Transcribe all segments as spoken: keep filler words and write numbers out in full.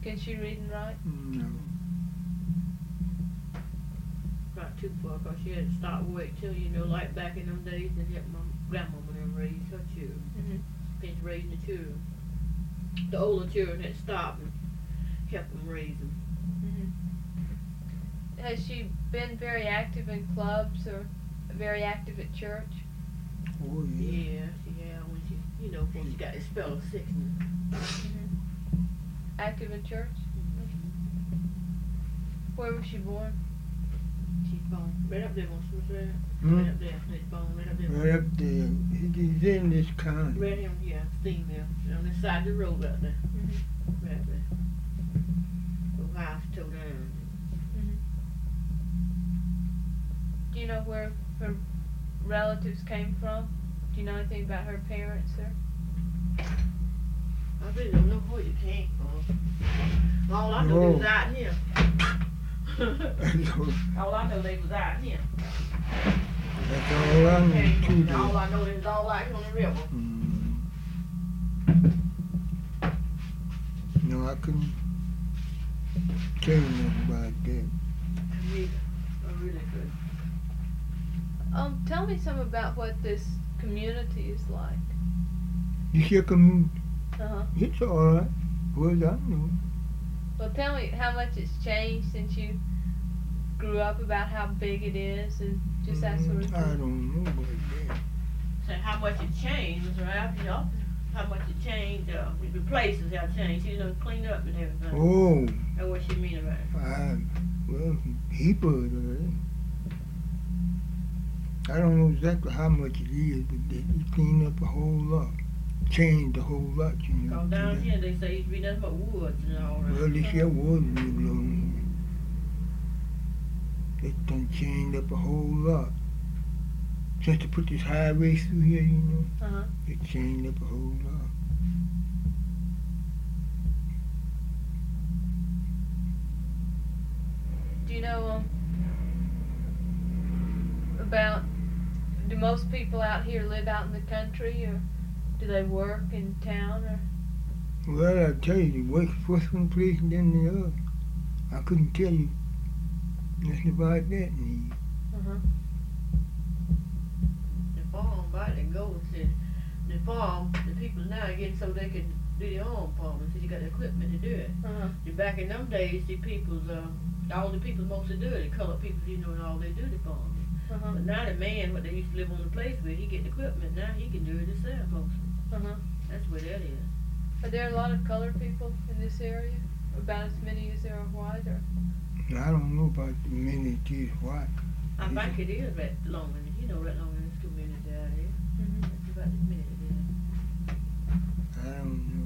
Can she read and write? No. Not too far, 'cause she had to stop work too, you know, like back in them days and help my grandmama them raise her children. Mm-hmm. Finish raising the children. The older children had to stop and help them raise them. Mm-hmm. Has she been very active in clubs or very active at church? Oh, yeah. Yeah, she had when she, you know, when she got the spell of sickness. Mm-hmm. Active in church? Mm-hmm. Where was she born? She's born right up there on Smith Road. Hmm? Right up there. She's born right up there. Right up there. He's in this county. Right here, yeah, female. On the side of the road out there. Mm-hmm. Right there. The house tore down. Mm-hmm. Do you know where her relatives came from? Do you know anything about her parents or? I really don't know where you came from. All I know they was No. out here. That's All I know they was out here. all I Came know from- too. all I know they was all out here on the river. Mm. No, I couldn't tell you nothing about that. I really, I really could. Um, tell me some about what this community is like. This here community, Uh-huh. it's all right. Well, I know. Well, tell me how much it's changed since you grew up, about how big it is and just that sort of Mm, thing. I don't know about that. So how much it changed, right? You know, how much it changed, uh, the places have changed, you know, cleaned up and everything. Oh, That's what she mean about it. I, well, heap of it. already. I don't know exactly how much it is, but they they cleaned up a whole lot. Changed a whole lot, you know. Cause down to here they say it used to be nothing but woods and all that. that. Well, this here was real long. They done changed up a whole lot. Since they put this highway through here, you know, Uh-huh. they changed up a whole lot. Do you know um about, do most people out here live out in the country, or do they work in town, or? Well, I tell you, the work first one place and then the other. I couldn't tell you nothing about that. Need. Uh-huh. The farm by the go said the farm, the people now are getting so they can do their own farming, so you got the equipment to do it. Uh-huh. The back in them days, the people's uh all the people mostly do it, the colored people, you know, and all they do the farming. Uh-huh. But now the man, what they used to live on the place with, he get the equipment, now he can do it himself mostly. Uh-huh. That's where that is. Are there a lot of colored people in this area? About as many as there are white, or? I don't know about the many kids white. I think it is that long, and you know that long in this community out here. Mm-hmm. That's about as many it is. I don't know.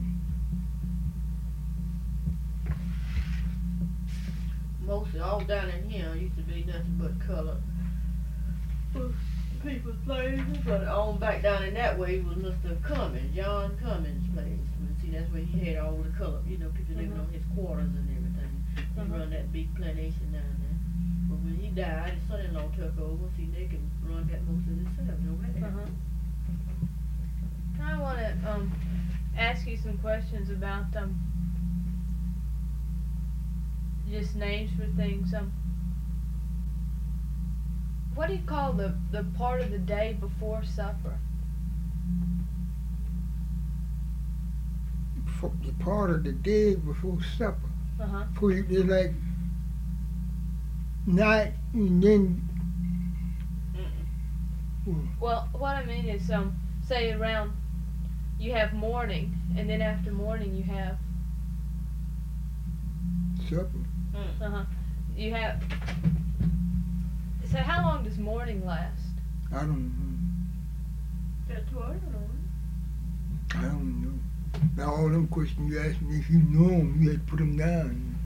Mostly all down in here used to be nothing but colored people's places, but on back down in that way was Mister Cummins, John Cummins' place. And see, that's where he had all the color, you know, people living Mhm. on his quarters and everything. He Mhm. run that big plantation down there. But when he died, his son-in-law took over. See, they can run that most of themselves, no matter. Uh-huh. I want to um ask you some questions about um just names for things. Um, what do you call the the part of the day before supper? For the part of the day before supper. Uh huh. For you, it's like night and then. Mm-mm. Well, what I mean is, um, say around, you have morning, and then after morning you have, Supper. Mm. uh huh, you have. So how long does morning last? I don't know. That's what I don't know. I don't know. Now all them questions you asked me, if you know 'em, you had to put 'em down.